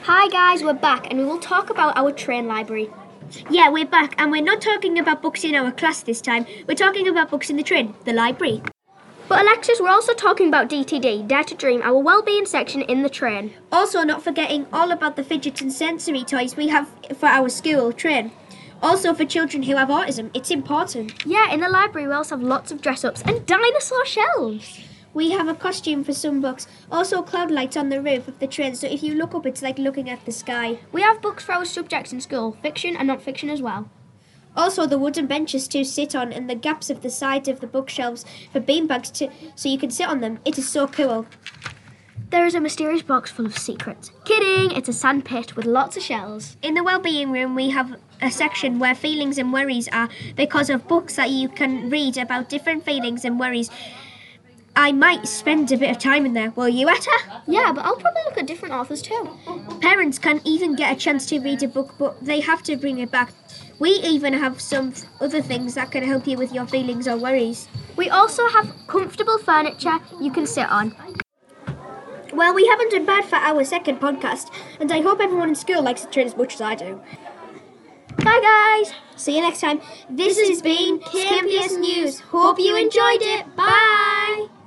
Hi guys, we're back and we will talk about our train library. Yeah, we're back and we're not talking about books in our class this time. We're talking about books in the train, the library. But Alexis, we're also talking about DTD, Dare to Dream, our wellbeing section in the train. Also not forgetting all about the fidget and sensory toys we have for our school train. Also for children who have autism, it's important. Yeah, in the library we also have lots of dress-ups and dinosaur shelves. We have a costume for some books, also cloud lights on the roof of the train, so if you look up it's like looking at the sky. We have books for our subjects in school, fiction and non-fiction as well. Also the wooden benches to sit on and the gaps of the sides of the bookshelves for beanbags so you can sit on them. It is so cool. There is a mysterious box full of secrets. Kidding, it's a sand pit with lots of shells. In the wellbeing room we have a section where feelings and worries are because of books that you can read about different feelings and worries. I might spend a bit of time in there. Will you, Etta? Yeah, but I'll probably look at different authors too. Parents can even get a chance to read a book, but they have to bring it back. We even have some other things that can help you with your feelings or worries. We also have comfortable furniture you can sit on. Well, we haven't done bad for our second podcast, and I hope everyone in school likes the train as much as I do. Bye guys! See you next time. This has been KMPS News. Hope you enjoyed it. Bye!